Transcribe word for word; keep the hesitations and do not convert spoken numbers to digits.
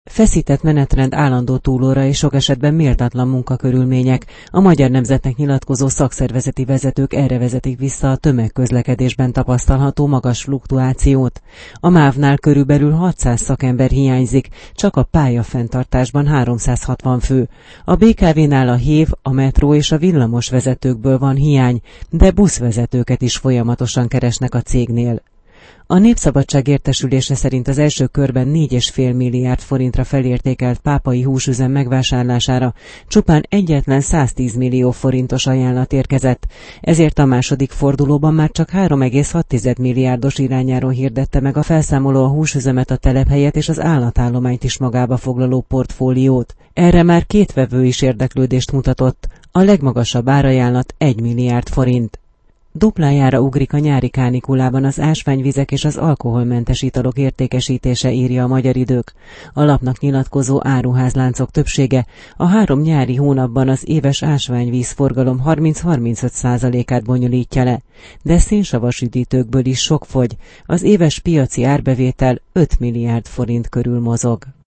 Feszített menetrend, állandó túlóra és sok esetben méltatlan munkakörülmények. A Magyar Nemzetnek nyilatkozó szakszervezeti vezetők erre vezetik vissza a tömegközlekedésben tapasztalható magas fluktuációt. A mávnál körülbelül hatszáz szakember hiányzik, csak a pályafenntartásban háromszázhatvan fő. A bé ká vénál a hév, a metró és a villamos vezetőkből van hiány, de buszvezetőket is folyamatosan keresnek a cégnél. A Népszabadság értesülése szerint az első körben négy egész öt milliárd forintra felértékelt pápai húsüzem megvásárlására csupán egyetlen száztíz millió forintos ajánlat érkezett, ezért a második fordulóban már csak három egész hat milliárdos irányáron hirdette meg a felszámoló a húsüzemet, a telephelyet és az állatállományt is magába foglaló portfóliót. Erre már két vevő is érdeklődést mutatott, a legmagasabb árajánlat egy milliárd forint. Duplájára ugrik a nyári kánikulában az ásványvizek és az alkoholmentes italok értékesítése, írja a Magyar Idők. A lapnak nyilatkozó áruházláncok többsége a három nyári hónapban az éves ásványvíz forgalom harminc-harmincöt százalékát bonyolítja le, de szénsavas üdítőkből is sok fogy, az éves piaci árbevétel öt milliárd forint körül mozog.